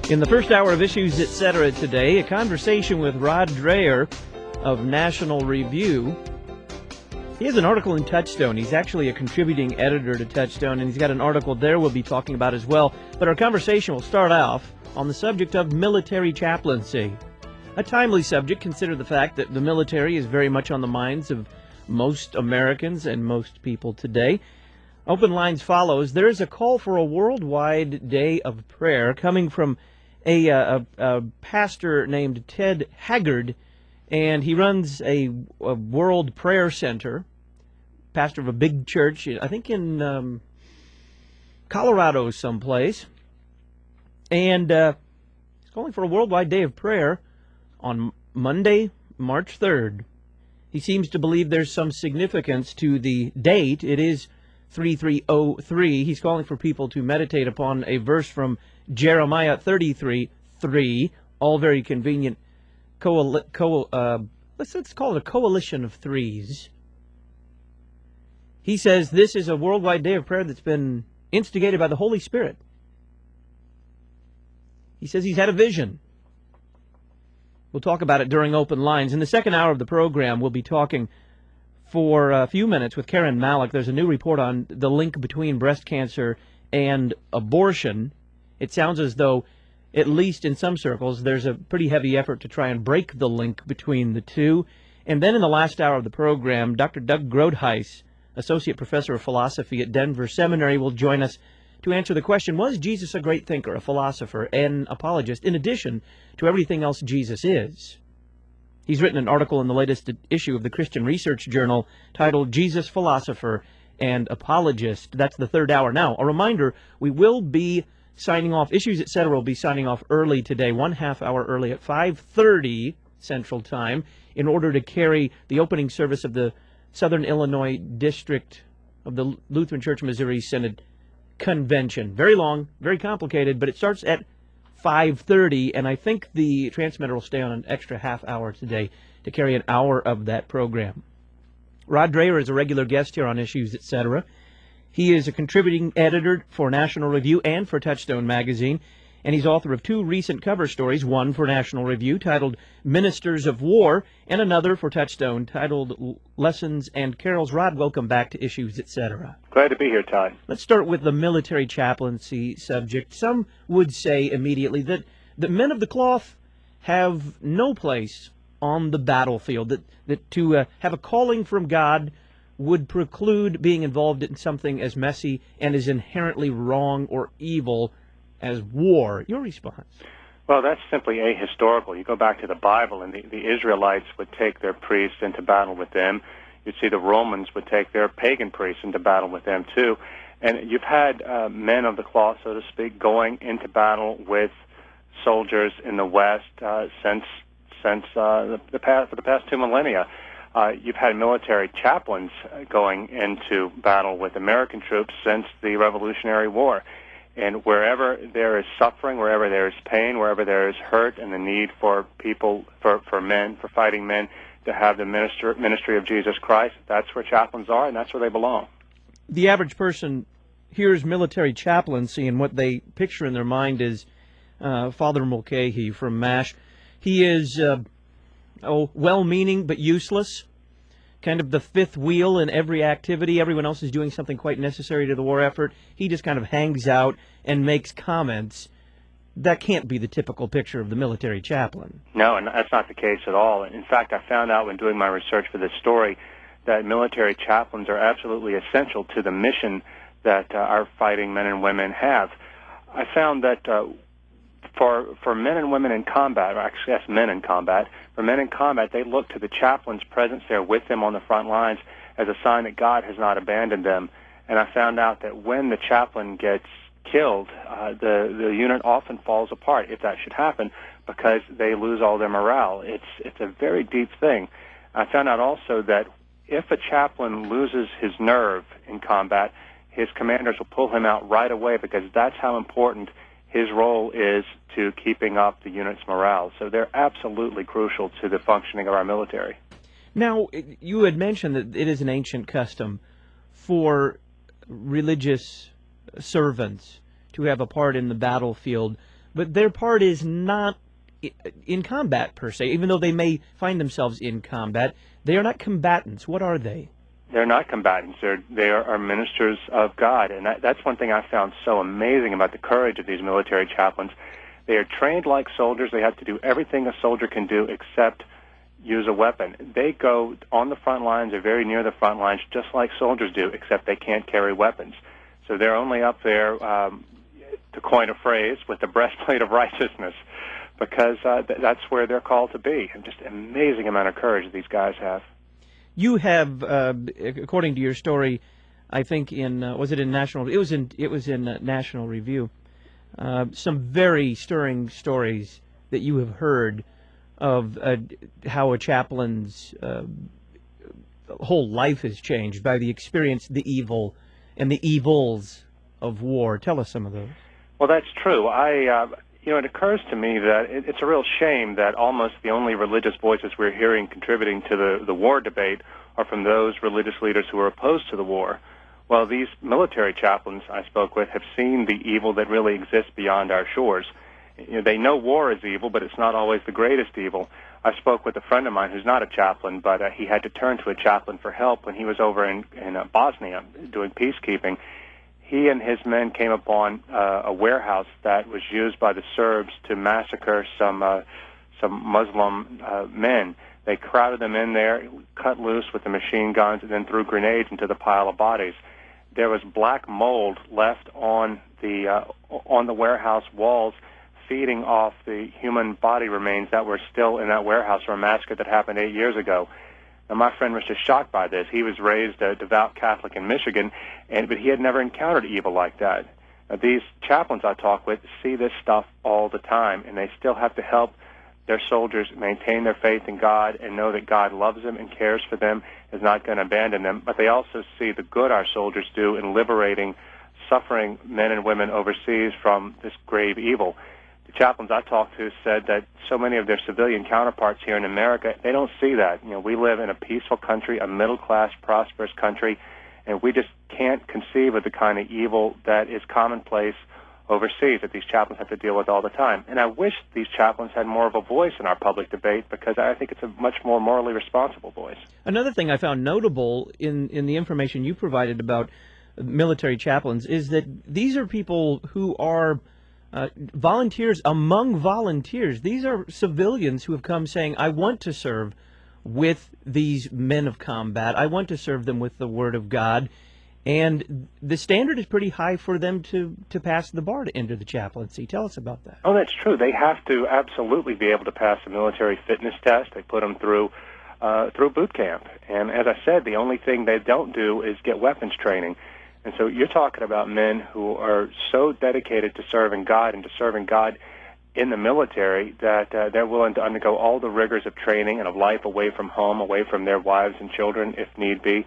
In the first hour of Issues Etc. today, a conversation with Rod Dreher of National Review. He has an article in Touchstone. He's actually a contributing editor to Touchstone, and he's got an article there we'll be talking about as well. But our conversation will start off on the subject of military chaplaincy. A timely subject, consider the fact that the military is very much on the minds of most Americans and most people today. Open Lines follows. There is a call for a worldwide day of prayer coming from a pastor named Ted Haggard, and he runs a World Prayer Center, pastor of a big church, I think in Colorado someplace, and he's calling for a worldwide day of prayer on Monday, March 3rd. He seems to believe there's some significance to the date. It is 3303. He's calling for people to meditate upon a verse from Jeremiah 33:3, all very convenient. Let's call it a coalition of threes. He says this is a worldwide day of prayer that's been instigated by the Holy Spirit. He says he's had a vision. We'll talk about it during Open Lines. In the second hour of the program, we'll be talking for a few minutes with Karen Malik. There's a new report on the link between breast cancer and abortion. It sounds as though, at least in some circles, there's a pretty heavy effort to try and break the link between the two. And then in the last hour of the program, Dr. Doug Groothuis, Associate Professor of Philosophy at Denver Seminary, will join us to answer the question, was Jesus a great thinker, a philosopher, an apologist, in addition to everything else Jesus is? He's written an article in the latest issue of the Christian Research Journal titled Jesus, Philosopher and Apologist. That's the third hour. Now, a reminder, we will be signing off. Issues Etc. will be signing off early today, 1/2 hour early at 5:30 Central Time, in order to carry the opening service of the Southern Illinois District of the Lutheran Church Missouri Synod Convention. Very long, very complicated, but it starts at 5:30, and I think the transmitter will stay on an extra half hour today to carry an hour of that program. Rod Dreher is a regular guest here on Issues Etc. He is a contributing editor for National Review and for Touchstone magazine, and he's author of two recent cover stories, one for National Review titled Ministers of War, and another for Touchstone titled Lessons and Carols. Rod, welcome back to Issues Etc. Glad to be here, Todd. Let's start with the military chaplaincy subject. Some would say immediately that the men of the cloth have no place on the battlefield, that to have a calling from God would preclude being involved in something as messy and as inherently wrong or evil as war. Your response? Well, that's simply ahistorical. You go back to the Bible, and the Israelites would take their priests into battle with them. You'd see the Romans would take their pagan priests into battle with them, too. And you've had men of the cloth, so to speak, going into battle with soldiers in the West since for the past 2 millennia. You've had military chaplains going into battle with American troops since the Revolutionary War. And wherever there is suffering, wherever there is pain, wherever there is hurt and the need for people, for fighting men, to have the ministry of Jesus Christ, that's where chaplains are, and that's where they belong. The average person hears military chaplaincy, and what they picture in their mind is Father Mulcahy from MASH. He is well-meaning but useless, kind of the fifth wheel in every activity. Everyone else is doing something quite necessary to the war effort. He just kind of hangs out and makes comments. That can't be the typical picture of the military chaplain. No, and that's not the case at all. In fact, I found out when doing my research for this story that military chaplains are absolutely essential to the mission that our fighting men and women have. I found that for men and women in combat, or actually that's men in combat, for men in combat, they look to the chaplain's presence there with them on the front lines as a sign that God has not abandoned them. And I found out that when the chaplain gets killed, the unit often falls apart, if that should happen, because they lose all their morale. It's a very deep thing. I found out also that if a chaplain loses his nerve in combat, his commanders will pull him out right away, because that's how important his role is to keeping up the unit's morale. So they're absolutely crucial to the functioning of our military. Now, you had mentioned that it is an ancient custom for religious servants to have a part in the battlefield. but their part is not in combat per se, even though they may find themselves in combat. They are not combatants. What are they? They're not combatants. They are ministers of God, and that's one thing I found so amazing about the courage of these military chaplains. They are trained like soldiers. They have to do everything a soldier can do except use a weapon. They go on the front lines or very near the front lines just like soldiers do, except they can't carry weapons. So they're only up there, to coin a phrase, with the breastplate of righteousness, because that's where they're called to be. And just amazing amount of courage these guys have. You have, according to your story, I think was it in National? It was in National Review. Some very stirring stories that you have heard of how a chaplain's whole life is changed by the experience, the evil, and the evils of war. Tell us some of those. Well, that's true. It occurs to me that it's a real shame that almost the only religious voices we're hearing contributing to the war debate are from those religious leaders who are opposed to the war. Well, these military chaplains I spoke with have seen the evil that really exists beyond our shores. They know war is evil, but it's not always the greatest evil. I spoke with a friend of mine who's not a chaplain, but he had to turn to a chaplain for help when he was over in Bosnia doing peacekeeping. He and his men came upon a warehouse that was used by the Serbs to massacre some Muslim men. They crowded them in there, cut loose with the machine guns, and then threw grenades into the pile of bodies. There was black mold left on the warehouse walls, feeding off the human body remains that were still in that warehouse from a massacre that happened 8 years ago. Now, my friend was just shocked by this. He was raised a devout Catholic in Michigan, but he had never encountered evil like that. Now, these chaplains I talk with see this stuff all the time, and they still have to help their soldiers maintain their faith in God and know that God loves them and cares for them, is not going to abandon them. But they also see the good our soldiers do in liberating suffering men and women overseas from this grave evil. The chaplains I talked to said that so many of their civilian counterparts here in America, they don't see that. We live in a peaceful country, a middle-class, prosperous country, and we just can't conceive of the kind of evil that is commonplace overseas that these chaplains have to deal with all the time. And I wish these chaplains had more of a voice in our public debate, because I think it's a much more morally responsible voice. Another thing I found notable in the information you provided about military chaplains is that these are people who are volunteers among volunteers. These are civilians who have come saying, I want to serve with these men of combat. I want to serve them with the Word of God. And the standard is pretty high for them to pass the bar to enter the chaplaincy. Tell us about that. Oh, that's true. They have to absolutely be able to pass the military fitness test. They put them through boot camp. And as I said, the only thing they don't do is get weapons training. And so you're talking about men who are so dedicated to serving God and to serving God in the military that they're willing to undergo all the rigors of training and of life away from home, away from their wives and children, if need be,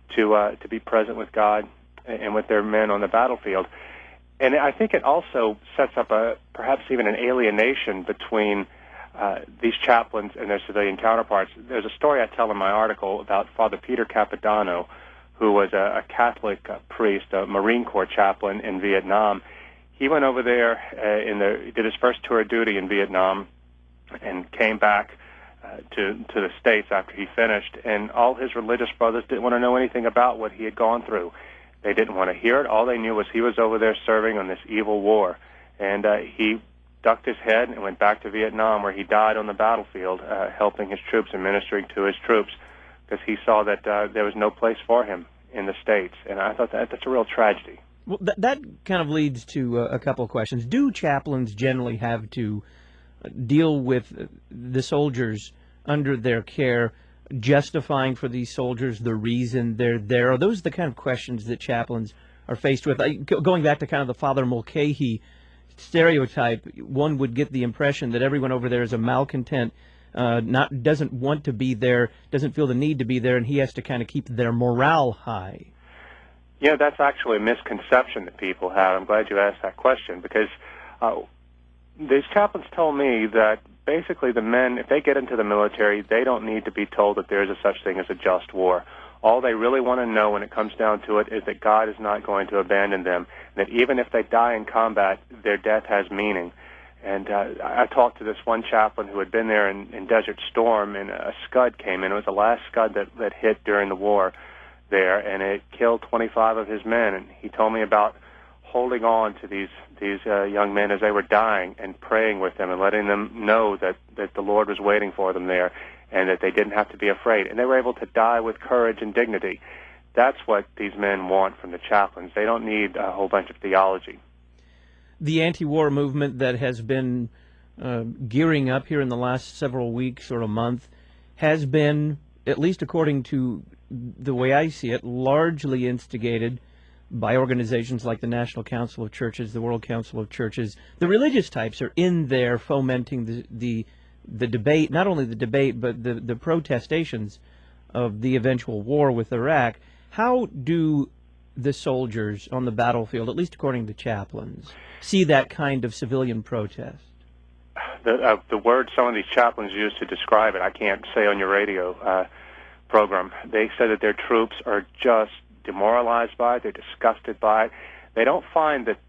to be present with God and with their men on the battlefield. And I think it also sets up perhaps even an alienation between these chaplains and their civilian counterparts. There's a story I tell in my article about Father Peter Capodanno, who was a Catholic priest, a Marine Corps chaplain in Vietnam. He went over there did his first tour of duty in Vietnam, and came back to the States after he finished. And all his religious brothers didn't want to know anything about what he had gone through. They didn't want to hear it. All they knew was he was over there serving on this evil war. And he ducked his head and went back to Vietnam, where he died on the battlefield, helping his troops and ministering to his troops, because he saw that there was no place for him in the States. And I thought that's a real tragedy. Well, that kind of leads to a couple of questions. Do chaplains generally have to deal with the soldiers under their care, justifying for these soldiers the reason they're there? Are those the kind of questions that chaplains are faced with? Going back to kind of the Father Mulcahy stereotype, one would get the impression that everyone over there is a malcontent, doesn't want to be there, doesn't feel the need to be there, and he has to kind of keep their morale high. Yeah, that's actually a misconception that people have. I'm glad you asked that question, because these chaplains told me that basically the men, if they get into the military, they don't need to be told that there's a such thing as a just war. All they really want to know when it comes down to it is that God is not going to abandon them, that even if they die in combat, their death has meaning. And I talked to this one chaplain who had been there in Desert Storm, and a Scud came in. It was the last Scud that hit during the war there, and it killed 25 of his men. And he told me about holding on to these young men as they were dying and praying with them and letting them know that the Lord was waiting for them there and that they didn't have to be afraid. And they were able to die with courage and dignity. That's what these men want from the chaplains. They don't need a whole bunch of theology. The anti-war movement that has been gearing up here in the last several weeks or a month has been, at least according to the way I see it, largely instigated by organizations like the National Council of Churches, the World Council of Churches. The religious types are in there fomenting the debate, not only the debate, but the protestations of the eventual war with Iraq. How do the soldiers on the battlefield, at least according to chaplains, see that kind of civilian protest? The word some of these chaplains use to describe it, I can't say on your radio program. They say that their troops are just demoralized by it. They're disgusted by it. They don't find that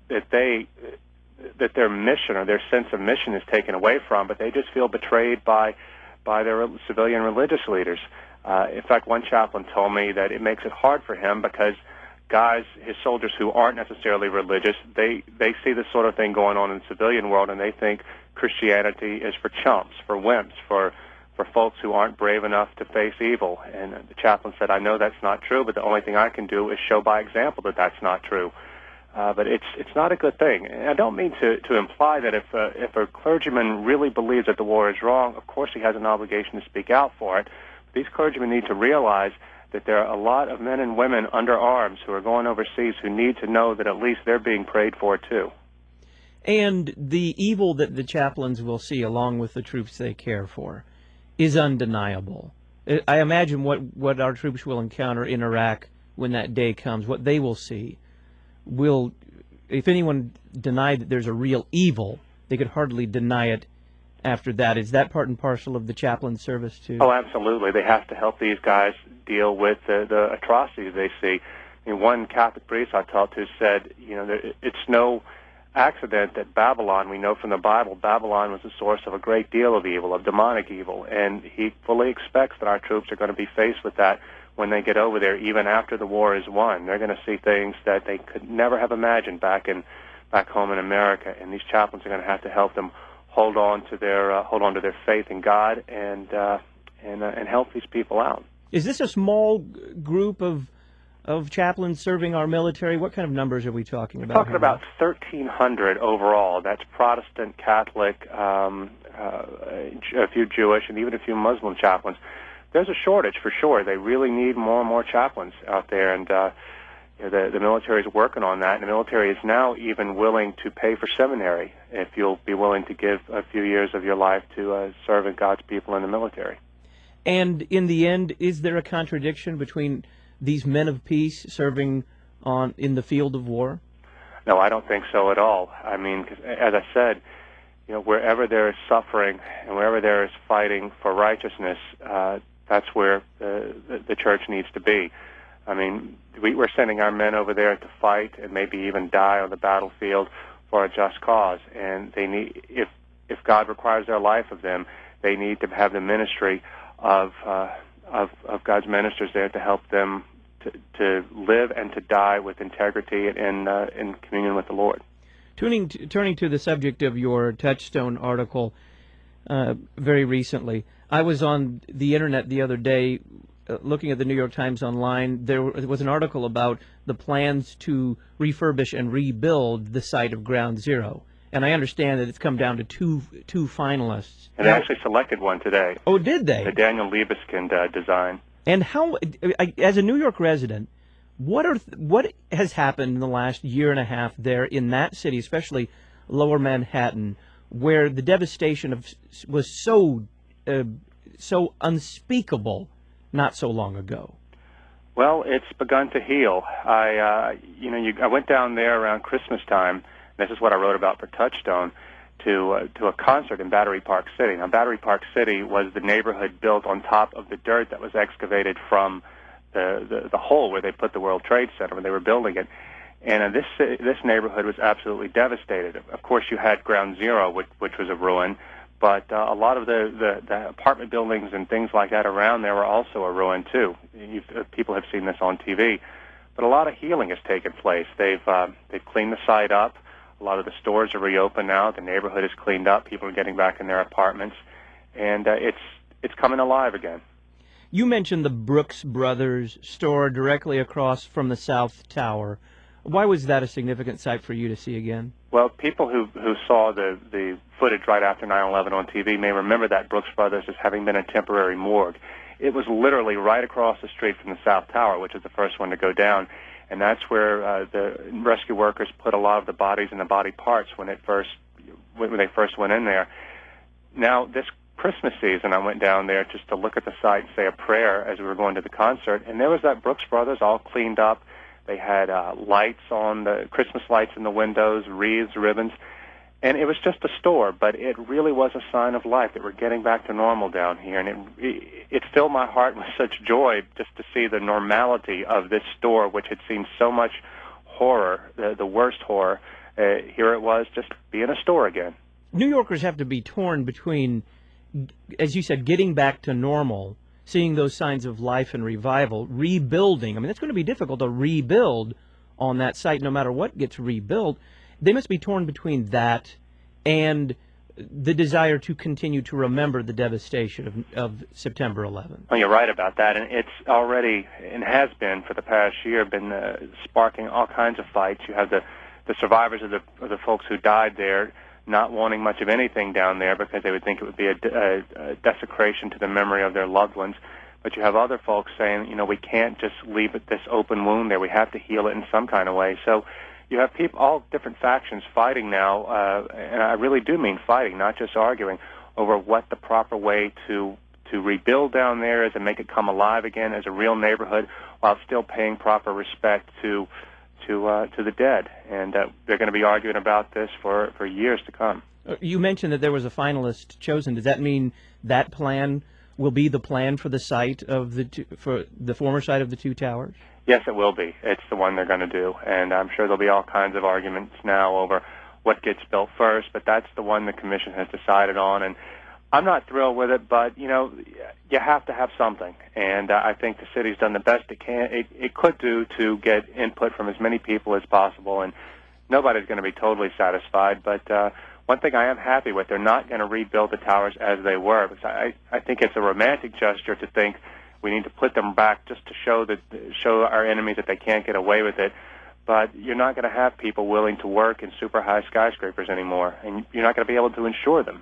their mission or their sense of mission is taken away from, but they just feel betrayed by their civilian religious leaders. In fact, one chaplain told me that it makes it hard for him because his soldiers who aren't necessarily religious, they see this sort of thing going on in the civilian world, and they think Christianity is for chumps, for wimps, for folks who aren't brave enough to face evil. And the chaplain said, I know that's not true, but the only thing I can do is show by example that that's not true. But it's not a good thing. And I don't mean to imply that if a clergyman really believes that the war is wrong, of course he has an obligation to speak out for it. These clergymen need to realize that there are a lot of men and women under arms who are going overseas who need to know that at least they're being prayed for too. And the evil that the chaplains will see along with the troops they care for is undeniable. I imagine what our troops will encounter in Iraq when that day comes, what they will see, if anyone denied that there's a real evil, they could hardly deny it after that. Is that part and parcel of the chaplain service too? Oh, absolutely. They have to help these guys deal with the atrocities they see. I mean, one Catholic priest I talked to said, it's no accident that Babylon, we know from the Bible, Babylon was the source of a great deal of evil, of demonic evil, and he fully expects that our troops are going to be faced with that when they get over there, even after the war is won. They're going to see things that they could never have imagined back home in America, and these chaplains are going to have to help them hold on to their faith in God and help these people out. Is this a small group of chaplains serving our military? What kind of numbers are we talking about? We're talking about 1,300 overall. That's Protestant, Catholic, a few Jewish, and even a few Muslim chaplains. There's a shortage for sure. They really need more and more chaplains out there, and the military is working on that. And the military is now even willing to pay for seminary if you'll be willing to give a few years of your life to serving God's people in the military. And in the end, is there a contradiction between these men of peace serving in the field of war? No, I don't think so at all. I mean, 'cause as I said, wherever there is suffering and wherever there is fighting for righteousness, that's where the church needs to be. I mean, we're sending our men over there to fight and maybe even die on the battlefield for a just cause. And they need, if God requires their life of them, they need to have the ministry of God's ministers there to help them to live and to die with integrity and in communion with the Lord. Turning to the subject of your Touchstone article very recently, I was on the Internet the other day looking at the New York Times online. There was an article about the plans to refurbish and rebuild the site of Ground Zero. And I understand that it's come down to two finalists. And they actually selected one today. Oh, did they? The Daniel Libeskind design. And how, as a New York resident, what has happened in the last year and a half there in that city, especially Lower Manhattan, where the devastation was so unspeakable not so long ago? Well, it's begun to heal. I went down there around Christmas time. This is what I wrote about for Touchstone, to a concert in Battery Park City. Now, Battery Park City was the neighborhood built on top of the dirt that was excavated from the hole where they put the World Trade Center when they were building it. And this neighborhood was absolutely devastated. Of course, you had Ground Zero, which was a ruin, but a lot of the apartment buildings and things like that around there were also a ruin too. People have seen this on TV, but a lot of healing has taken place. They've cleaned the site up. A lot of the stores are reopened now. The neighborhood is cleaned up. People are getting back in their apartments, and it's coming alive again. You mentioned the Brooks Brothers store directly across from the South Tower. Why was that a significant site for you to see again? Well, people who saw the footage right after 9/11 on TV may remember that Brooks Brothers as having been a temporary morgue. It was literally right across the street from the South Tower, which is the first one to go down, and that's where the rescue workers put a lot of the bodies and the body parts when they first went in there. Now, this Christmas season, I went down there just to look at the site and say a prayer as we were going to the concert, and there was that Brooks Brothers all cleaned up. They had lights on, the Christmas lights in the windows, wreaths, ribbons, and it was just a store, but it really was a sign of life that we're getting back to normal down here, and it filled my heart with such joy just to see the normality of this store, which had seen so much horror, the worst horror. Here it was just being a store again. New Yorkers have to be torn between, as you said, getting back to normal, seeing those signs of life and revival, rebuilding. I mean, it's going to be difficult to rebuild on that site no matter what gets rebuilt. They must be torn between that and the desire to continue to remember the devastation of September 11th. Well, you're right about that, and it's already, and has been for the past year, been sparking all kinds of fights. You have the survivors of the folks who died there not wanting much of anything down there because they would think it would be a desecration to the memory of their loved ones. But you have other folks saying, we can't just leave this open wound there. We have to heal it in some kind of way. So you have people, all different factions fighting now, and I really do mean fighting, not just arguing, over what the proper way to rebuild down there is and make it come alive again as a real neighborhood while still paying proper respect to the dead, and they're going to be arguing about this for years to come. You mentioned that there was a finalist chosen. Does that mean that plan will be the plan for the site of for the former site of the two towers? Yes, it will be. It's the one they're going to do, and I'm sure there'll be all kinds of arguments now over what gets built first, but that's the one the commission has decided on, and I'm not thrilled with it, but, you have to have something, and I think the city's done the best it could do to get input from as many people as possible, and nobody's going to be totally satisfied, but one thing I am happy with, they're not going to rebuild the towers as they were, because I think it's a romantic gesture to think we need to put them back just to show our enemies that they can't get away with it, but you're not going to have people willing to work in super high skyscrapers anymore, and you're not going to be able to insure them.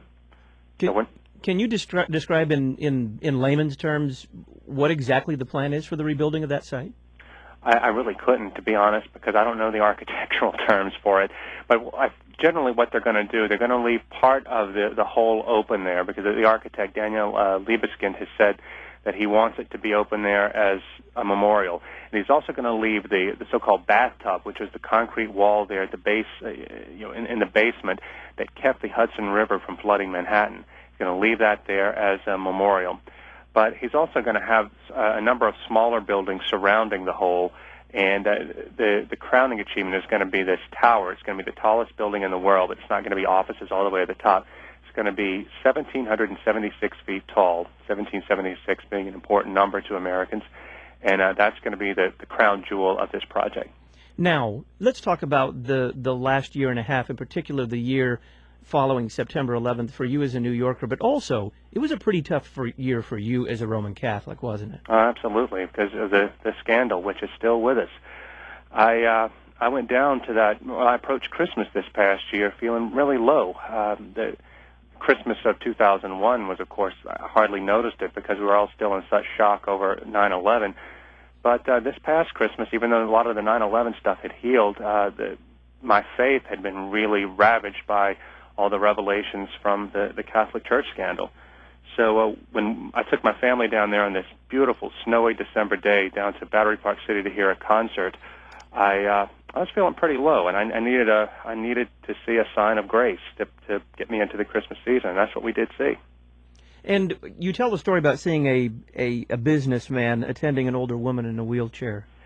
Can you describe in layman's terms what exactly the plan is for the rebuilding of that site? I really couldn't, to be honest, because I don't know the architectural terms for it. But generally what they're going to do, they're going to leave part of the hole open there, because the architect, Daniel Libeskind, has said that he wants it to be open there as a memorial. And he's also going to leave the so-called bathtub, which is the concrete wall there at the base, in the basement that kept the Hudson River from flooding Manhattan. He's going to leave that there as a memorial. But he's also going to have a number of smaller buildings surrounding the whole, and the crowning achievement is going to be this tower. It's going to be the tallest building in the world. It's not going to be offices all the way at the top. It's going to be 1,776 feet tall, 1,776 being an important number to Americans, and that's going to be the crown jewel of this project. Now, let's talk about the last year and a half, in particular the year following September 11th for you as a New Yorker, but also it was a pretty tough year for you as a Roman Catholic, wasn't it? Absolutely, because of the scandal, which is still with us. I went down to that. Well, I approached Christmas this past year feeling really low. The Christmas of 2001 was, of course, I hardly noticed it because we were all still in such shock over 9/11. But this past Christmas, even though a lot of the 9/11 stuff had healed, my faith had been really ravaged by all the revelations from the Catholic Church scandal. So when I took my family down there on this beautiful, snowy December day down to Battery Park City to hear a concert, I was feeling pretty low, and I needed to see a sign of grace to get me into the Christmas season, and that's what we did see. And you tell the story about seeing a businessman attending an older woman in a wheelchair.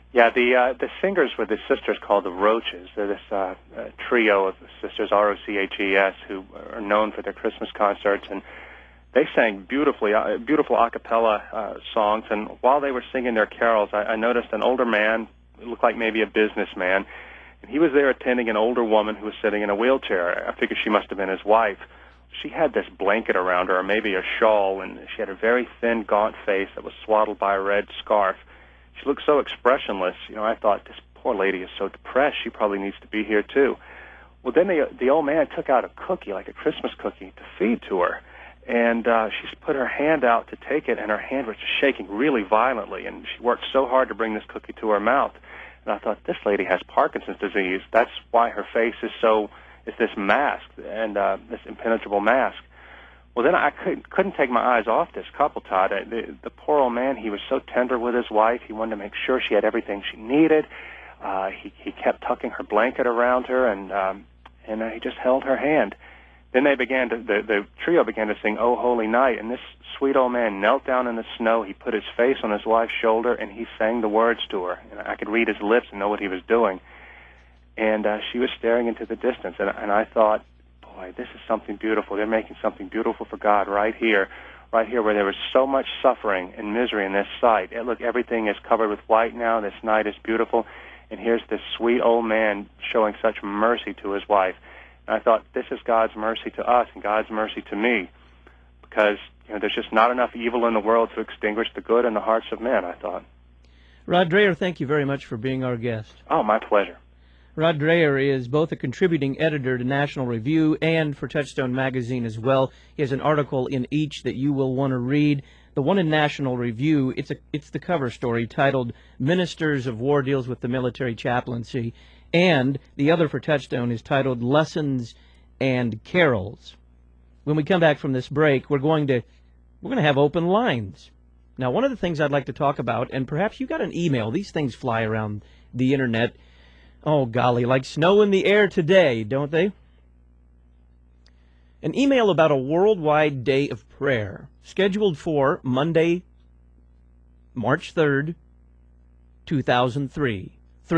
Yeah, the singers were the sisters called the Roaches. They're this trio of sisters, R-O-C-H-E-S, who are known for their Christmas concerts, and they sang beautiful a cappella songs. And while they were singing their carols, I noticed an older man, it looked like maybe a businessman, and he was there attending an older woman who was sitting in a wheelchair. I figured she must have been his wife. She had this blanket around her, or maybe a shawl, and she had a very thin, gaunt face that was swaddled by a red scarf. She looked so expressionless. I thought, this poor lady is so depressed, she probably needs to be here too. Well, then the old man took out a cookie, like a Christmas cookie, to feed to her. And she put her hand out to take it, and her hand was just shaking really violently, and she worked so hard to bring this cookie to her mouth. And I thought, this lady has Parkinson's disease. That's why her face is this mask, and this impenetrable mask. Well, then I couldn't take my eyes off this couple, Todd. The poor old man, he was so tender with his wife. He wanted to make sure she had everything she needed. He kept tucking her blanket around her, and he just held her hand. Then the trio began to sing "Oh Holy Night," and this sweet old man knelt down in the snow. He put his face on his wife's shoulder, and he sang the words to her. And I could read his lips and know what he was doing. And she was staring into the distance, and I thought, boy, this is something beautiful. They're making something beautiful for God right here where there was so much suffering and misery in this sight. And look, everything is covered with white now. This night is beautiful, and here's this sweet old man showing such mercy to his wife. And I thought, this is God's mercy to us and God's mercy to me, because there's just not enough evil in the world to extinguish the good in the hearts of men, I thought. Rod Dreher, thank you very much for being our guest. Oh, my pleasure. Rod Dreher is both a contributing editor to National Review and for Touchstone Magazine as well. He has an article in each that you will want to read. The one in National Review, it's the cover story titled "Ministers of War Deals with the Military Chaplaincy," and the other for Touchstone is titled "Lessons and Carols." When we come back from this break, we're going to have open lines. Now, one of the things I'd like to talk about, and perhaps you got an email. These things fly around the internet. Oh, golly, like snow in the air today, don't they? An email about a worldwide day of prayer, scheduled for Monday, March 3rd, 2003,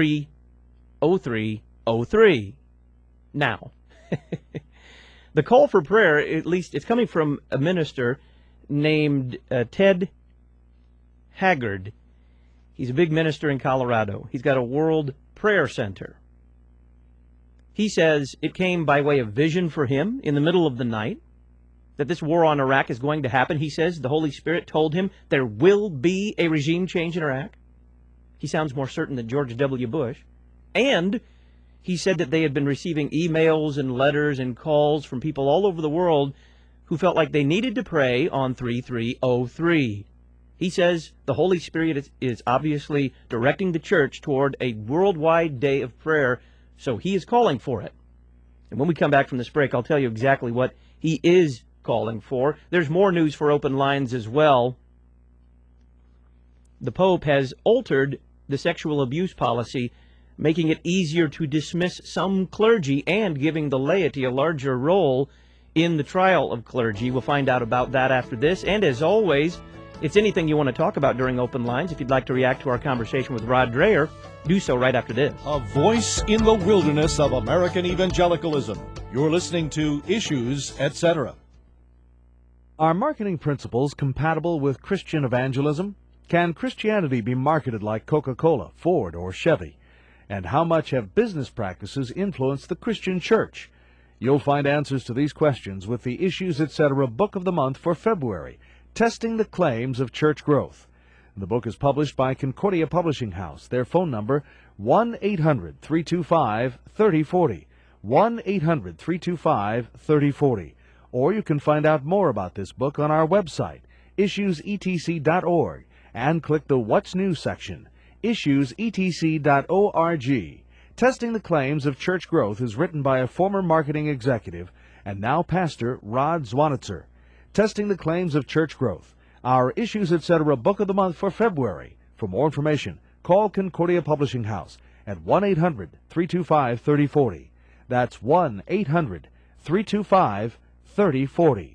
3:03:03. Now, the call for prayer, at least it's coming from a minister named Ted Haggard. He's a big minister in Colorado. He's got a World Prayer Center. He says it came by way of vision for him in the middle of the night, that this war on Iraq is going to happen. He says the Holy Spirit told him there will be a regime change in Iraq. He sounds more certain than George W. Bush. And he said that they had been receiving emails and letters and calls from people all over the world who felt like they needed to pray on 3:03:03. He says the Holy Spirit is obviously directing the church toward a worldwide day of prayer, so he is calling for it. And when we come back from this break, I'll tell you exactly what he is calling for. There's more news for open lines as well. The Pope has altered the sexual abuse policy, making it easier to dismiss some clergy and giving the laity a larger role in the trial of clergy. We'll find out about that after this. And as always, it's anything you want to talk about during Open Lines. If you'd like to react to our conversation with Rod Dreher, do so right after this. A voice in the wilderness of American evangelicalism. You're listening to Issues, Etc. Are marketing principles compatible with Christian evangelism? Can Christianity be marketed like Coca-Cola, Ford, or Chevy? And how much have business practices influenced the Christian church? You'll find answers to these questions with the Issues, Etc. Book of the Month for February, Testing the Claims of Church Growth. The book is published by Concordia Publishing House. Their phone number, 1-800-325-3040, 1-800-325-3040. Or you can find out more about this book on our website, issuesetc.org, and click the What's New section, issuesetc.org. Testing the Claims of Church Growth is written by a former marketing executive and now pastor, Rod Zwanitzer. Testing the Claims of Church Growth, our Issues, Etc. Book of the Month for February. For more information, call Concordia Publishing House at 1-800-325-3040. That's 1-800-325-3040.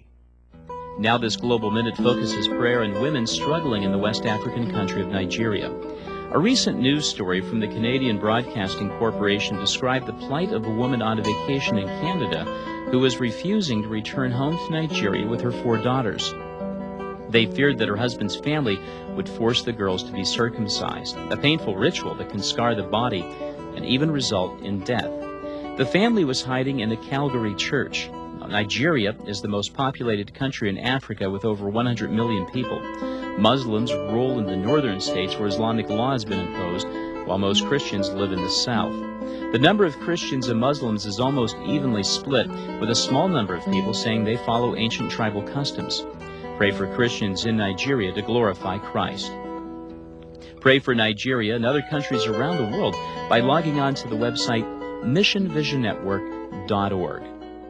Now this Global Minute focuses prayer on women struggling in the West African country of Nigeria. A recent news story from the Canadian Broadcasting Corporation described the plight of a woman on a vacation in Canada who was refusing to return home to Nigeria with her 4 daughters. They feared that her husband's family would force the girls to be circumcised, a painful ritual that can scar the body and even result in death. The family was hiding in a Calgary church. Nigeria is the most populated country in Africa with over 100 million people. Muslims rule in the northern states where Islamic law has been imposed, while most Christians live in the south. The number of Christians and Muslims is almost evenly split, with a small number of people saying they follow ancient tribal customs. Pray for Christians in Nigeria to glorify Christ. Pray for Nigeria and other countries around the world by logging on to the website missionvisionnetwork.org.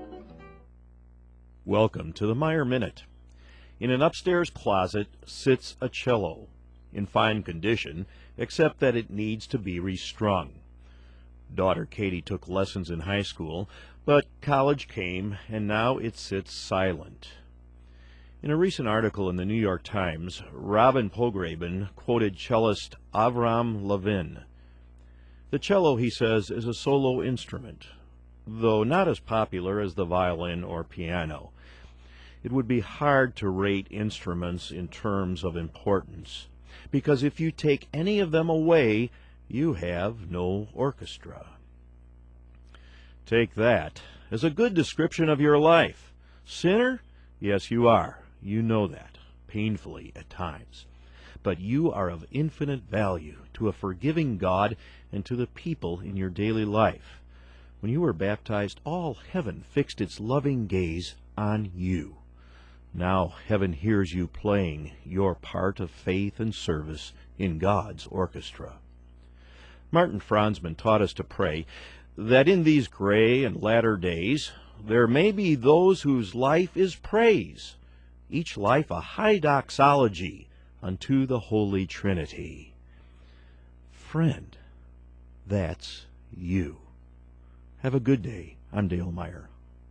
Welcome to the Meyer Minute. In an upstairs closet sits a cello, in fine condition, except that it needs to be restrung. Daughter Katie took lessons in high school, but college came, and now it sits silent. In a recent article in the New York Times, Robin Pogrebin quoted cellist Avram Levin. The cello, he says, is a solo instrument, though not as popular as the violin or piano. It would be hard to rate instruments in terms of importance, because if you take any of them away, you have no orchestra. Take that as a good description of your life. Sinner? Yes, you are. You know that, painfully at times. But you are of infinite value to a forgiving God and to the people in your daily life. When you were baptized, all heaven fixed its loving gaze on you. Now heaven hears you playing your part of faith and service in God's orchestra. Martin Franzman taught us to pray that in these gray and latter days there may be those whose life is praise, each life a high doxology unto the Holy Trinity. Friend, that's you. Have a good day. I'm Dale Meyer.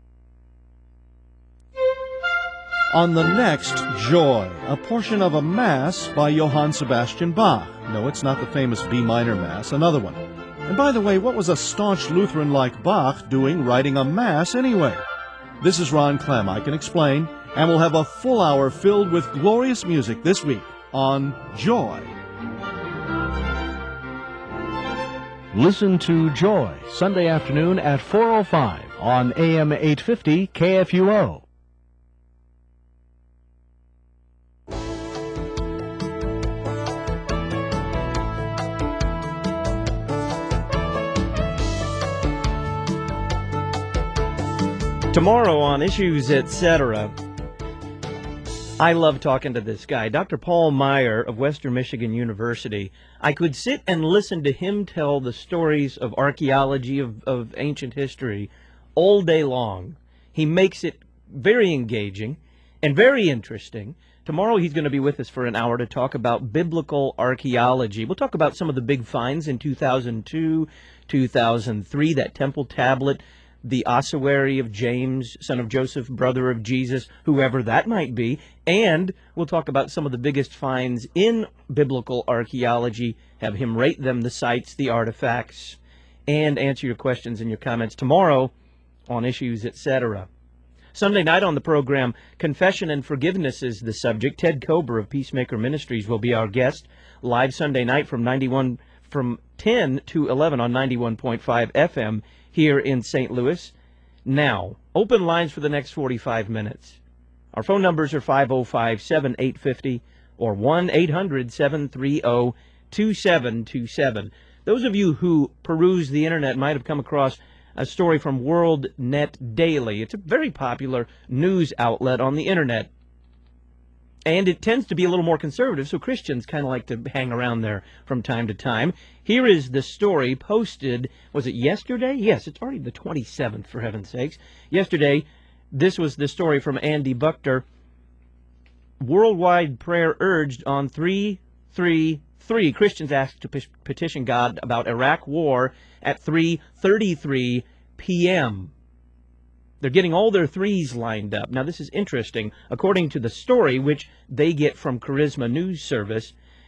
On the next Joy, a portion of a Mass by Johann Sebastian Bach. No, it's not the famous B minor Mass, another one. And by the way, what was a staunch Lutheran like Bach doing writing a Mass anyway? This is Ron Clem, I can explain, and we'll have a full hour filled with glorious music this week on Joy. Listen to Joy, Sunday afternoon at 4:05 on AM 850 KFUO. Tomorrow on Issues, Etc., I love talking to this guy, Dr. Paul Meyer of Western Michigan University. I could sit and listen to him tell the stories of archaeology, of ancient history, all day long. He makes it very engaging and very interesting. Tomorrow he's going to be with us for an hour to talk about biblical archaeology. We'll talk about some of the big finds in 2002, 2003, that temple tablet, the ossuary of James, son of Joseph, brother of Jesus, whoever that might be, and we'll talk about some of the biggest finds in biblical archaeology, have him rate them, the sites, the artifacts, and answer your questions and your comments tomorrow on Issues, Etc. Sunday night on the program, Confession and Forgiveness is the subject. Ted Kober of Peacemaker Ministries will be our guest, live Sunday night from 10 to 11 on 91.5 FM here in St. Louis. Now, open lines for the next 45 minutes. Our phone numbers are 505-7850 or 1-800-730-2727. Those of you who peruse the Internet might have come across a story from World Net Daily. It's a very popular news outlet on the Internet. And it tends to be a little more conservative, so Christians kind of like to hang around there from time to time. Here is the story posted, was it yesterday? Yes, it's already the 27th, for heaven's sakes. Yesterday, this was the story from Andy Buchter. Worldwide prayer urged on 333. Christians asked to petition God about Iraq war at 3:33 p.m. They're getting all their threes lined up. Now, this is interesting. According to the story, which they get from Charisma News Service,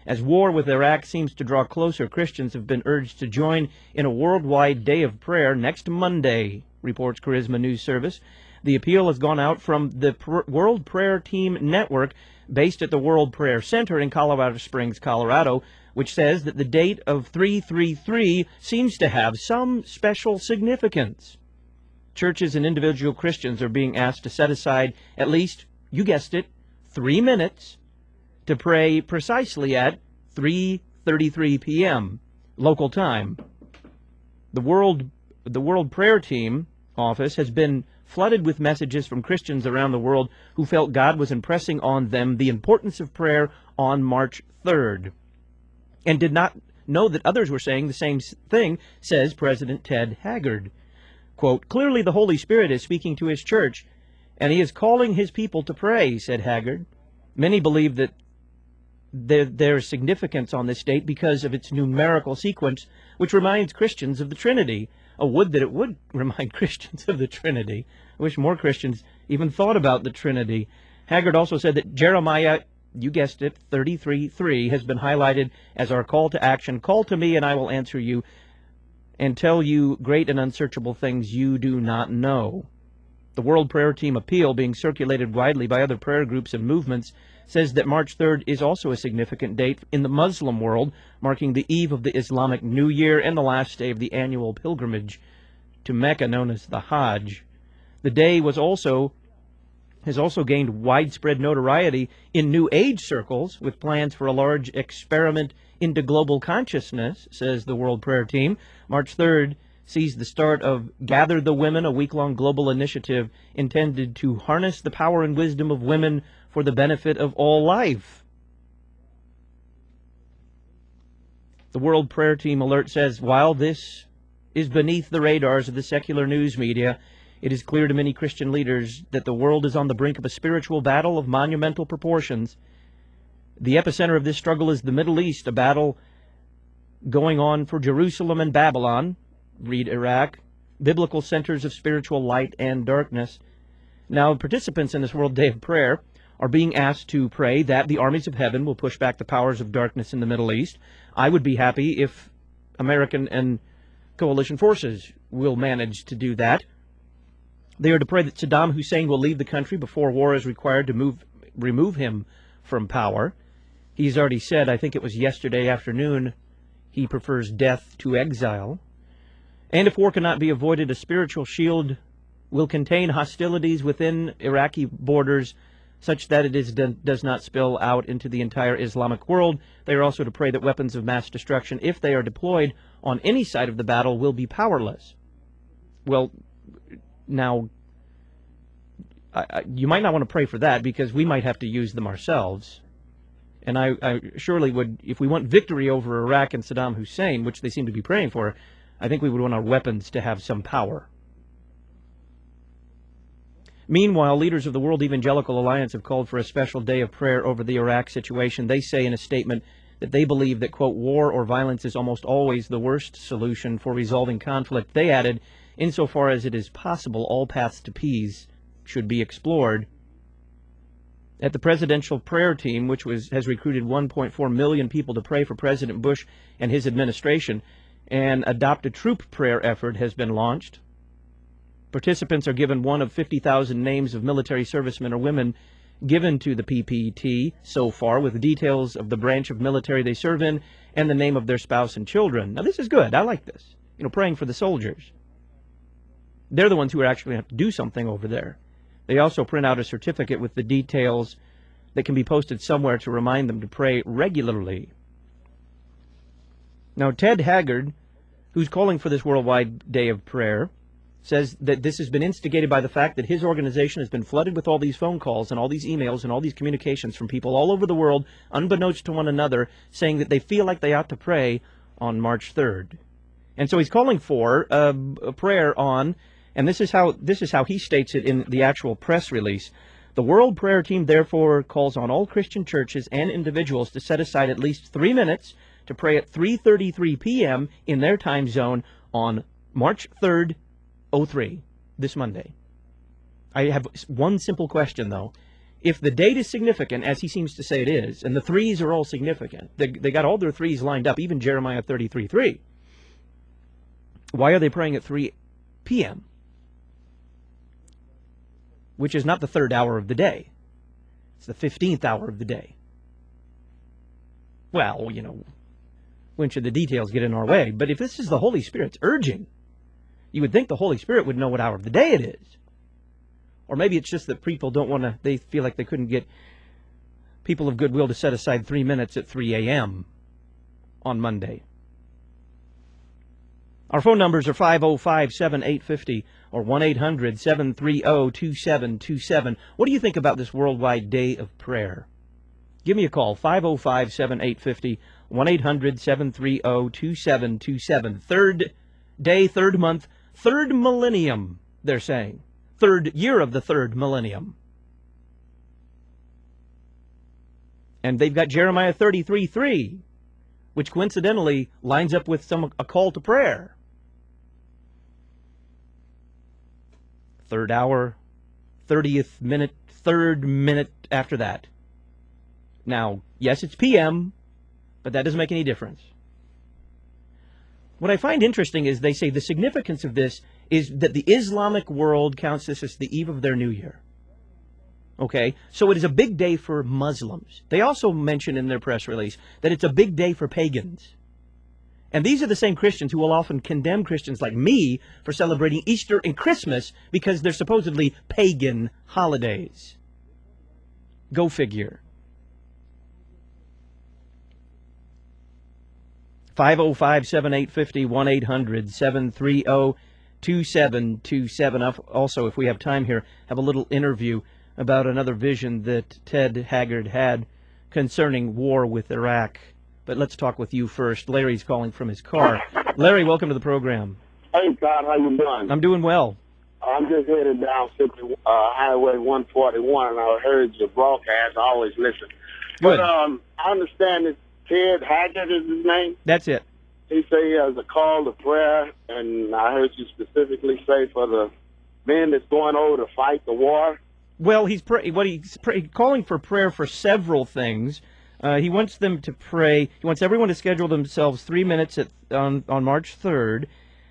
As war with Iraq seems to draw closer, Christians have been urged to join in a worldwide day of prayer next Monday, reports Charisma News Service. The appeal has gone out from the World Prayer Team Network, based at the World Prayer Center in Colorado Springs, Colorado, which says that the date of 333 seems to have some special significance. Churches and individual Christians are being asked to set aside at least, you guessed it, 3 minutes to pray precisely at 3:33 p.m. local time. The World Prayer Team office has been flooded with messages from Christians around the world who felt God was impressing on them the importance of prayer on March 3rd, and did not know that others were saying the same thing, says President Ted Haggard. Quote, "Clearly the Holy Spirit is speaking to His church, and He is calling His people to pray," said Haggard. Many believe that there's significance on this date because of its numerical sequence, which reminds Christians of the Trinity. Oh, would that it would remind Christians of the Trinity. I wish more Christians even thought about the Trinity. Haggard also said that Jeremiah, you guessed it, 33:3 has been highlighted as our call to action. Call to me and I will answer you and tell you great and unsearchable things you do not know. The World Prayer Team appeal, being circulated widely by other prayer groups and movements, says that March 3rd is also a significant date in the Muslim world, marking the eve of the Islamic New Year and the last day of the annual pilgrimage to Mecca known as the Hajj. The day has also gained widespread notoriety in New Age circles, with plans for a large experiment into global consciousness, says the World Prayer Team. March 3rd sees the start of Gather the Women, a week-long global initiative intended to harness the power and wisdom of women for the benefit of all life. The World Prayer Team alert says, while this is beneath the radars of the secular news media, it is clear to many Christian leaders that the world is on the brink of a spiritual battle of monumental proportions. The epicenter of this struggle is the Middle East, a battle going on for Jerusalem and Babylon, read Iraq, biblical centers of spiritual light and darkness. Now, participants in this World Day of Prayer are being asked to pray that the armies of heaven will push back the powers of darkness in the Middle East. I would be happy if American and coalition forces will manage to do that. They are to pray that Saddam Hussein will leave the country before war is required to remove him from power. He's already said, I think it was yesterday afternoon, he prefers death to exile. And if war cannot be avoided, a spiritual shield will contain hostilities within Iraqi borders such that it does not spill out into the entire Islamic world. They are also to pray that weapons of mass destruction, if they are deployed on any side of the battle, will be powerless. Well, now, you might not want to pray for that, because we might have to use them ourselves. And I surely would, if we want victory over Iraq and Saddam Hussein, which they seem to be praying for, I think we would want our weapons to have some power. Meanwhile, leaders of the World Evangelical Alliance have called for a special day of prayer over the Iraq situation. They say in a statement that they believe that, quote, war or violence is almost always the worst solution for resolving conflict. They added, insofar as it is possible, all paths to peace should be explored. At the Presidential Prayer Team, which has recruited 1.4 million people to pray for President Bush and his administration, an Adopt a Troop prayer effort has been launched. Participants are given one of 50,000 names of military servicemen or women given to the PPT so far, with details of the branch of military they serve in and the name of their spouse and children. Now, this is good. I like this. You know, praying for the soldiers. They're the ones who are actually going to have to do something over there. They also print out a certificate with the details that can be posted somewhere to remind them to pray regularly. Now, Ted Haggard, who's calling for this worldwide day of prayer, says that this has been instigated by the fact that his organization has been flooded with all these phone calls and all these emails and all these communications from people all over the world, unbeknownst to one another, saying that they feel like they ought to pray on March 3rd. And so he's calling for a prayer on, and this is how he states it in the actual press release. The World Prayer Team therefore calls on all Christian churches and individuals to set aside at least 3 minutes to pray at 3:33 p.m. in their time zone on March 3rd, 03, this Monday. I have one simple question, though. if the date is significant, as he seems to say it is, and the threes are all significant, they got all their threes lined up, even Jeremiah 33:3. Why are they praying at 3 p.m., which is not the third hour of the day? It's the 15th hour of the day. Well, when should the details get in our way? But if this is the Holy Spirit's urging, you would think the Holy Spirit would know what hour of the day it is. Or maybe it's just that people don't want to, they feel like they couldn't get people of goodwill to set aside 3 minutes at 3 a.m. on Monday. Our phone numbers are 505-7850 or 1-800-730-2727. What do you think about this worldwide day of prayer? Give me a call, 505-7850, 1-800-730-2727. Third day, third month, third millennium, they're saying. Third year of the third millennium. And they've got Jeremiah 33:3, which coincidentally lines up with a call to prayer. Third hour, 30th minute, third minute after that. Now, yes, it's PM, but that doesn't make any difference. What I find interesting is they say the significance of this is that the Islamic world counts this as the eve of their new year. Okay? So it is a big day for Muslims. They also mention in their press release that it's a big day for pagans. And these are the same Christians who will often condemn Christians like me for celebrating Easter and Christmas because they're supposedly pagan holidays. Go figure. 505-7850, 1-800-730-2727. Also, if we have time here, have a little interview about another vision that Ted Haggard had concerning war with Iraq. But let's talk with you first. Larry's calling from his car. Larry, welcome to the program. Hey, Todd, how you doing? I'm doing well. I'm just headed down Highway 141, and I heard your broadcast. I always listen. Good. But I understand that Ted Haggard is his name. That's it. He said he has a call to prayer, and I heard you specifically say for the men that's going over to fight the war. Well, he's calling for prayer for several things. He wants them to pray. He wants everyone to schedule themselves 3 minutes on March 3rd,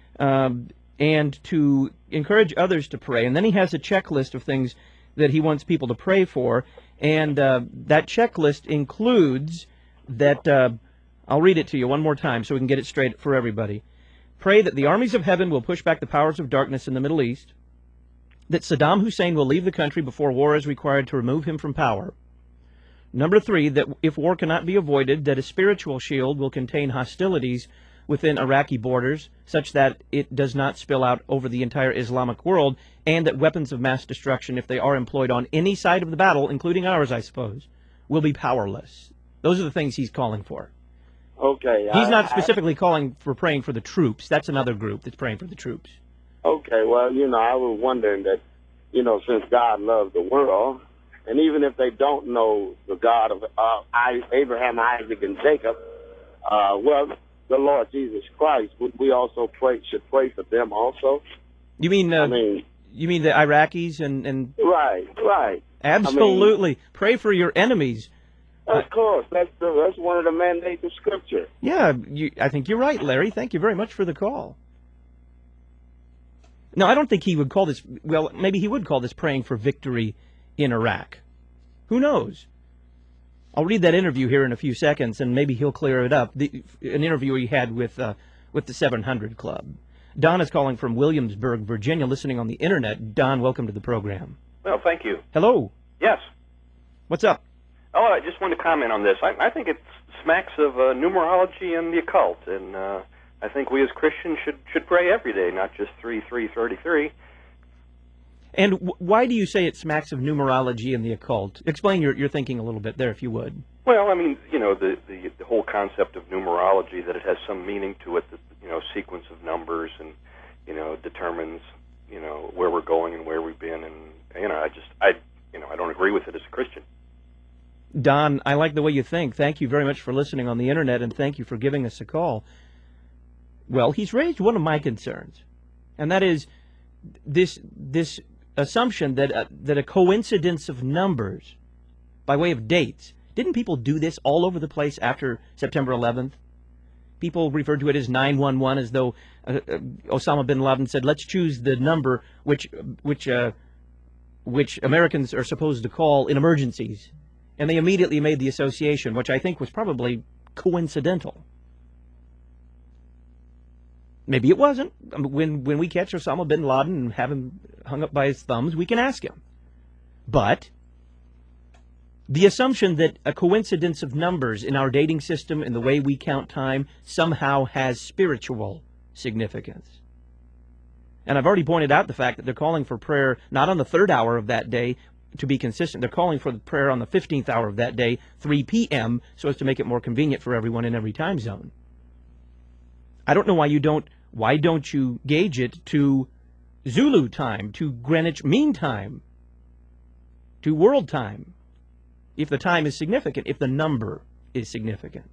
and to encourage others to pray. And then he has a checklist of things that he wants people to pray for, and that checklist includes that. I'll read it to you one more time so we can get it straight for everybody. Pray that the armies of heaven will push back the powers of darkness in the Middle East, that Saddam Hussein will leave the country before war is required to remove him from power. Number 3, that if war cannot be avoided, that a spiritual shield will contain hostilities within Iraqi borders such that it does not spill out over the entire Islamic world, and that weapons of mass destruction, if they are employed on any side of the battle, including ours, I suppose, will be powerless. Those are the things he's calling for. Okay. He's not specifically calling for praying for the troops. That's another group that's praying for the troops. Okay, well, I was wondering that, since God loves the world, and even if they don't know the God of Abraham, Isaac, and Jacob, the Lord Jesus Christ, we also should pray for them also? You mean you mean the Iraqis and Right. Absolutely. Pray for your enemies. Of course, that's one of the mandates of Scripture. Yeah, I think you're right, Larry. Thank you very much for the call. No, I don't think he would call this, well, maybe he would call this praying for victory in Iraq. Who knows? I'll read that interview here in a few seconds, and maybe he'll clear it up. An interview he had with the 700 Club. Don is calling from Williamsburg, Virginia, listening on the Internet. Don, welcome to the program. Well, thank you. Hello. Yes. What's up? Oh, I just wanted to comment on this. I think it smacks of numerology and the occult, and I think we as Christians should pray every day, not just 3-3-33. And why do you say it smacks of numerology and the occult? Explain your thinking a little bit there, if you would. Well, I mean, the whole concept of numerology, that it has some meaning to it, that, sequence of numbers, and, determines, where we're going and where we've been, and, I don't agree with it as a Christian. Don, I like the way you think. Thank you very much for listening on the Internet, and thank you for giving us a call. Well, he's raised one of my concerns, and that is this assumption that a coincidence of numbers by way of dates. Didn't people do this all over the place after September 11th? People referred to it as 911, as though Osama bin Laden said, "Let's choose the number which Americans are supposed to call in emergencies," and they immediately made the association, which I think was probably coincidental. Maybe it wasn't. When we catch Osama bin Laden and have him hung up by his thumbs, we can ask him. But the assumption that a coincidence of numbers in our dating system and the way we count time somehow has spiritual significance. And I've already pointed out the fact that they're calling for prayer not on the 3rd hour of that day to be consistent. They're calling for the prayer on the 15th hour of that day, 3 p.m., so as to make it more convenient for everyone in every time zone. I don't know why don't you gauge it to Zulu time, to Greenwich Mean Time, to world time, if the time is significant, if the number is significant.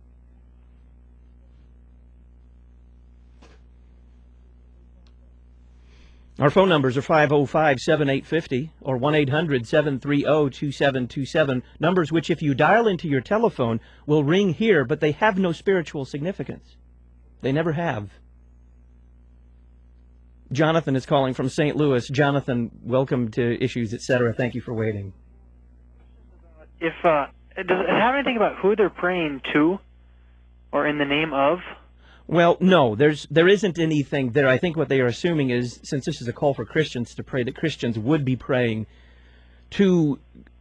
Our phone numbers are 505-7850 or 1-800-730-2727, numbers which, if you dial into your telephone, will ring here, but they have no spiritual significance. They never have. Jonathan is calling from St. Louis. Jonathan, welcome to Issues, Etc. Thank you for waiting. Does it have anything about who they're praying to or in the name of? Well, no, there isn't anything there. I think what they are assuming is, since this is a call for Christians to pray, that Christians would be praying to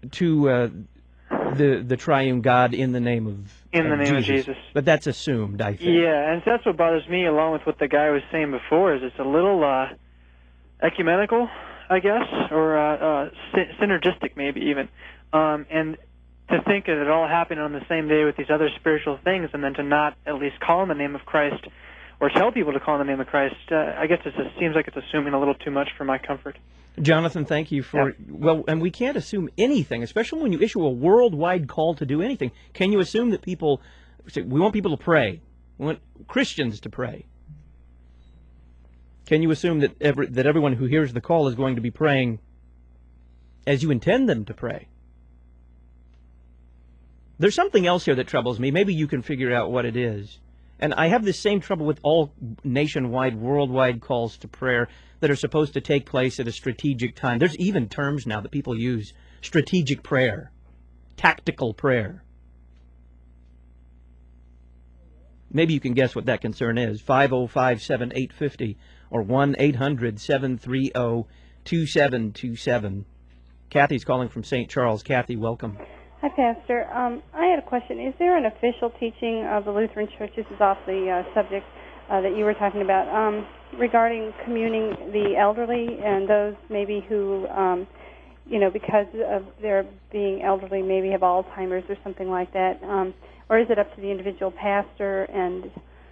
the triune God in the name of Jesus. But that's assumed, I think. Yeah, and that's what bothers me, along with what the guy was saying before, is it's a little ecumenical, I guess, or synergistic maybe even. And to think of it all happening on the same day with these other spiritual things, and then to not at least call in the name of Christ or tell people to call in the name of Christ, I guess it just seems like it's assuming a little too much for my comfort. Jonathan, thank you for... Yeah. Well, and we can't assume anything, especially when you issue a worldwide call to do anything. Can you assume that people... say, we want people to pray. We want Christians to pray. Can you assume that everyone who hears the call is going to be praying as you intend them to pray? There's something else here that troubles me. Maybe you can figure out what it is. And I have this same trouble with all nationwide, worldwide calls to prayer that are supposed to take place at a strategic time. There's even terms now that people use. Strategic prayer. Tactical prayer. Maybe you can guess what that concern is. 505-7850 or 1-800-730-2727. Kathy's calling from St. Charles. Kathy, welcome. Hi, Pastor. I had a question. Is there an official teaching of the Lutheran Church, this is off the subject that you were talking about, regarding communing the elderly and those maybe who, because of their being elderly, maybe have Alzheimer's or something like that? Or is it up to the individual pastor? And,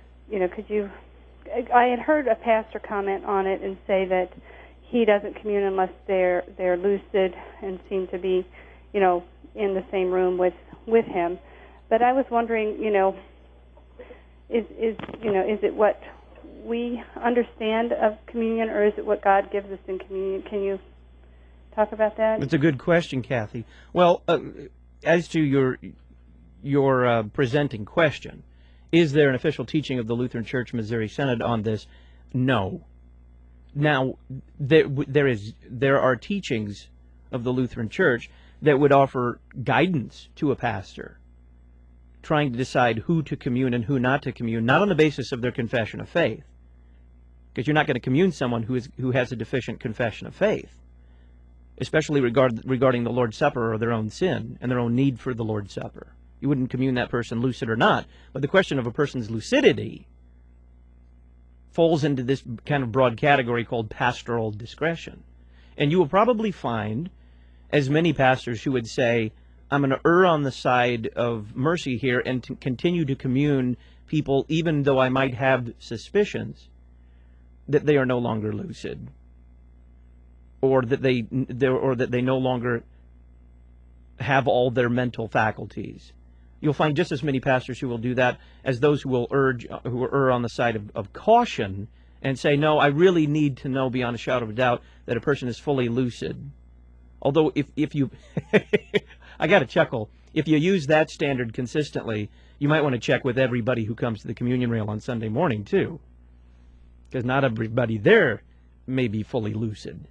I had heard a pastor comment on it and say that he doesn't commune unless they're lucid and seem to be, in the same room with him. But I was wondering, is it what we understand of communion, or is it what God gives us in communion? Can you talk about that? It's a good question, Kathy. Well, as to your presenting question, is there an official teaching of the Lutheran Church Missouri Synod on this? No. Now, there are teachings of the Lutheran Church that would offer guidance to a pastor trying to decide who to commune and who not to commune, not on the basis of their confession of faith, because you're not going to commune someone who has a deficient confession of faith, especially regarding the Lord's Supper or their own sin and their own need for the Lord's Supper. You wouldn't commune that person lucid or not, but the question of a person's lucidity falls into this kind of broad category called pastoral discretion. And you will probably find as many pastors who would say, I'm going to err on the side of mercy here and to continue to commune people even though I might have suspicions that they are no longer lucid, or that they no longer have all their mental faculties. You'll find just as many pastors who will do that as those who will err on the side of caution and say, no, I really need to know beyond a shadow of a doubt that a person is fully lucid. Although if you, I got to chuckle, if you use that standard consistently, you might want to check with everybody who comes to the communion rail on Sunday morning, too. Because not everybody there may be fully lucid.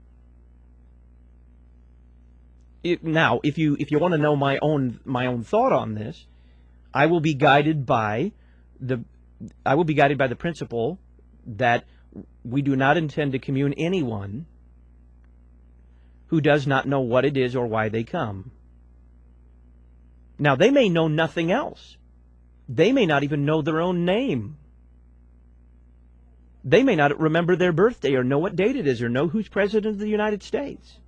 Now, if you want to know my own thought on this, I will be guided by the principle that we do not intend to commune anyone who does not know what it is or why they come. Now, they may know nothing else. They may not even know their own name. They may not remember their birthday or know what date it is or know who's president of the United States.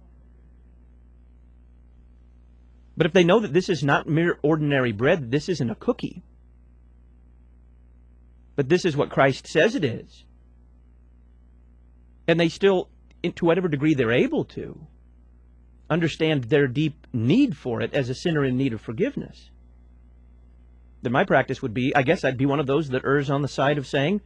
But if they know that this is not mere ordinary bread, this isn't a cookie, but this is what Christ says it is, and they still, to whatever degree they're able to, understand their deep need for it as a sinner in need of forgiveness, then my practice would be, I guess I'd be one of those that errs on the side of saying,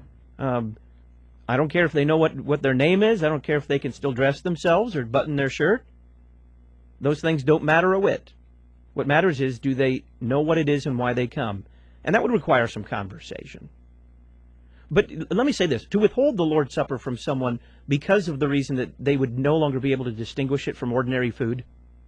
I don't care if they know what their name is. I don't care if they can still dress themselves or button their shirt. Those things don't matter a whit. What matters is, do they know what it is and why they come? And that would require some conversation. But let me say this. To withhold the Lord's Supper from someone because of the reason that they would no longer be able to distinguish it from ordinary food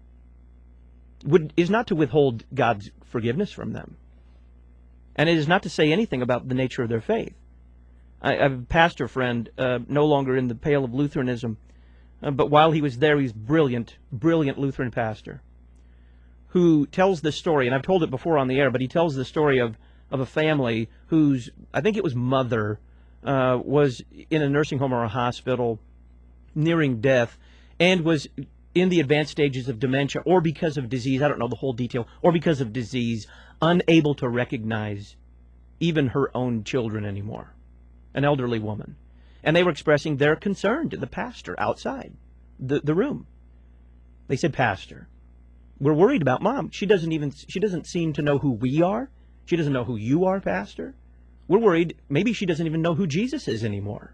is not to withhold God's forgiveness from them. And it is not to say anything about the nature of their faith. I have a pastor friend, no longer in the pale of Lutheranism, but while he was there, he's brilliant Lutheran pastor, who tells this story, and I've told it before on the air, but he tells the story of a family whose, I think it was mother, was in a nursing home or a hospital, nearing death, and was in the advanced stages of dementia, or because of disease, I don't know the whole detail, or because of disease, unable to recognize even her own children anymore, an elderly woman. And they were expressing their concern to the pastor outside the room. They said, Pastor, we're worried about Mom. She doesn't seem to know who we are. She doesn't know who you are, Pastor. We're worried maybe she doesn't even know who Jesus is anymore.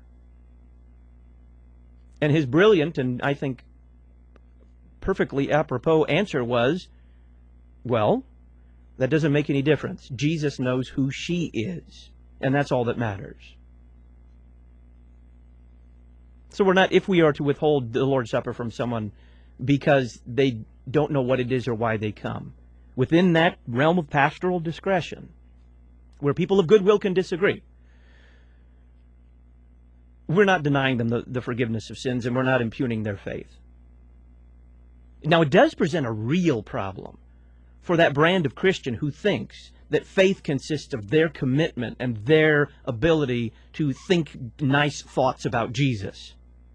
And his brilliant and, I think, perfectly apropos answer was, well, that doesn't make any difference. Jesus knows who she is, and that's all that matters. So we're not, if we are to withhold the Lord's Supper from someone because they don't know what it is or why they come, within that realm of pastoral discretion, where people of goodwill can disagree, we're not denying them the forgiveness of sins, and we're not impugning their faith. Now, it does present a real problem for that brand of Christian who thinks that faith consists of their commitment and their ability to think nice thoughts about Jesus.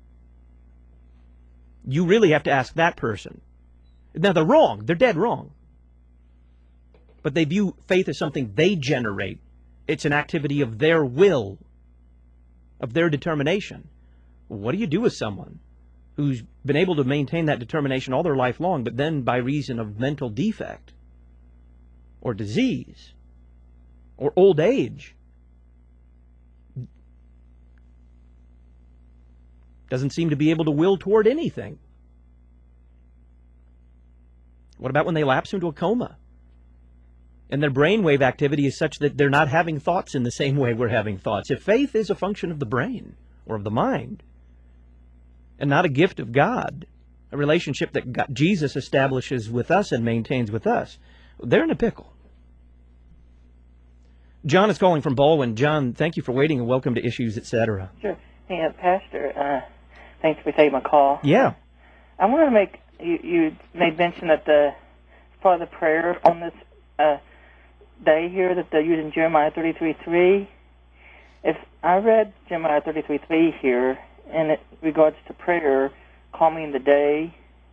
You really have to ask that person. Now, they're wrong. They're dead wrong. But they view faith as something they generate. It's an activity of their will, of their determination. Well, what do you do with someone who's been able to maintain that determination all their life long, but then by reason of mental defect or disease or old age doesn't seem to be able to will toward anything? What about when they lapse into a coma and their brainwave activity is such that they're not having thoughts in the same way we're having thoughts? If faith is a function of the brain or of the mind and not a gift of God, a relationship that Jesus establishes with us and maintains with us, they're in a pickle. John is calling from Baldwin. John, thank you for waiting and welcome to Issues, Etc. Sure. Hey, Pastor, thanks for taking my call. Yeah. I want to make, you made mention that part of the prayer on this day here that they're using Jeremiah 33:3. If I read Jeremiah 33:3 here, in it regards to prayer, call me in the day,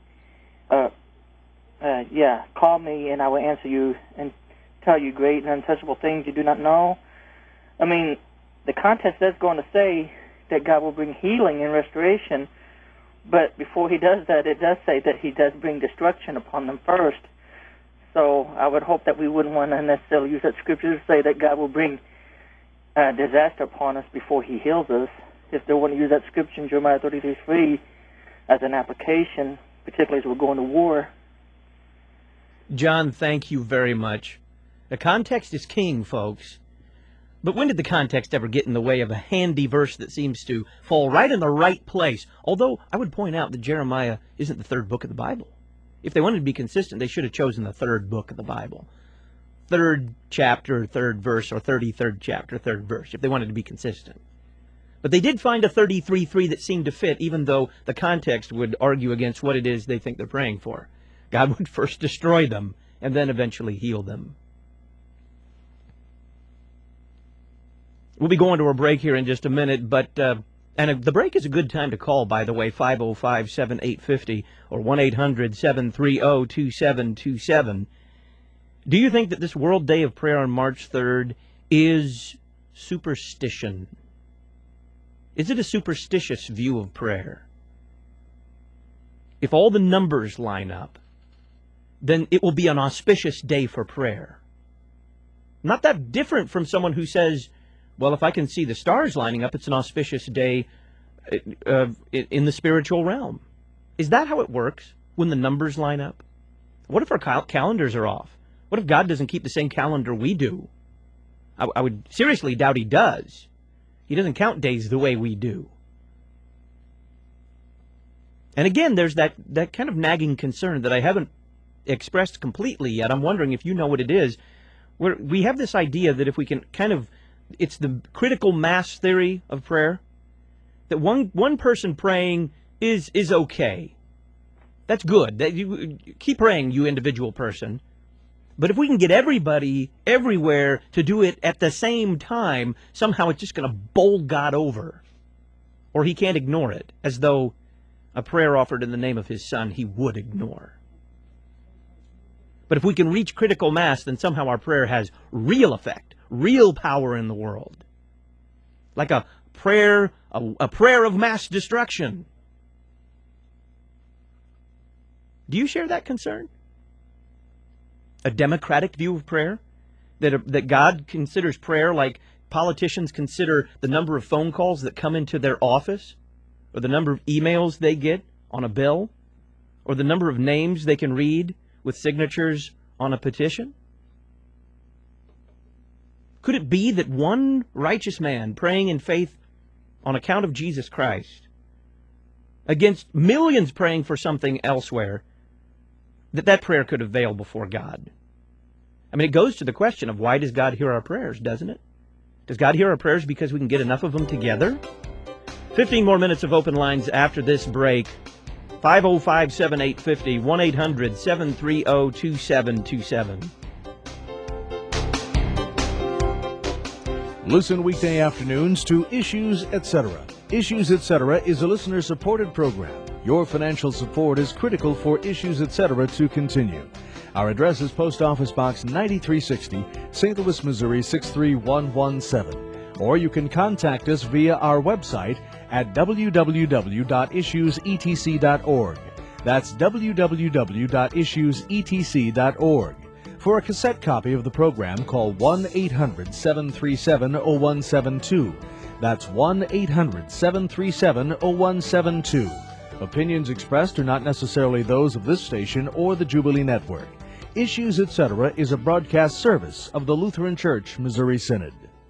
call me and I will answer you and tell you great and untouchable things you do not know. I mean, the context is going to say that God will bring healing and restoration, but before he does that, it does say that he does bring destruction upon them first. So I would hope that we wouldn't want to necessarily use that scripture to say that God will bring disaster upon us before he heals us, if they want to use that scripture in Jeremiah 33:3 as an application, particularly as we're going to war. John, thank you very much. The context is king, folks. But when did the context ever get in the way of a handy verse that seems to fall right in the right place? Although I would point out that Jeremiah isn't the third book of the Bible. If they wanted to be consistent, they should have chosen the third book of the Bible. Third chapter, third verse, or 33rd chapter, third verse, if they wanted to be consistent. But they did find a 33:3 that seemed to fit, even though the context would argue against what it is they think they're praying for. God would first destroy them, and then eventually heal them. We'll be going to a break here in just a minute, but the break is a good time to call, by the way, 505-7850 or 1-800-730-2727. Do you think that this World Day of Prayer on March 3rd is superstition? Is it a superstitious view of prayer? If all the numbers line up, then it will be an auspicious day for prayer. Not that different from someone who says, well, if I can see the stars lining up, it's an auspicious day in the spiritual realm. Is that how it works when the numbers line up? What if our calendars are off? What if God doesn't keep the same calendar we do? I would seriously doubt he does. He doesn't count days the way we do. And again, there's that kind of nagging concern that I haven't expressed completely yet. I'm wondering if you know what it is. Where we have this idea that if we can kind of, it's the critical mass theory of prayer, that one person praying is okay. That's good. That you keep praying, you individual person. But if we can get everybody, everywhere, to do it at the same time, somehow it's just going to bowl God over. Or he can't ignore it, as though a prayer offered in the name of his Son he would ignore. But if we can reach critical mass, then somehow our prayer has real effect, real power in the world. Like a prayer of mass destruction. Do you share that concern? A democratic view of prayer? That God considers prayer like politicians consider the number of phone calls that come into their office, or the number of emails they get on a bill, or the number of names they can read with signatures on a petition? Could it be that one righteous man praying in faith on account of Jesus Christ against millions praying for something elsewhere, that prayer could avail before God? I mean, it goes to the question of why does God hear our prayers, doesn't it? Does God hear our prayers because we can get enough of them together? 15 more minutes of open lines after this break. 505-7850, 1-800-730-2727. Listen weekday afternoons to Issues, Etc. Issues, Etc. is a listener-supported program. Your financial support is critical for Issues, Etc. to continue. Our address is Post Office Box 9360, St. Louis, Missouri 63117. Or you can contact us via our website at www.issuesetc.org. That's www.issuesetc.org. For a cassette copy of the program, call 1-800-737-0172. That's 1-800-737-0172. Opinions expressed are not necessarily those of this station or the Jubilee Network. Issues, Etc. is a broadcast service of the Lutheran Church Missouri Synod.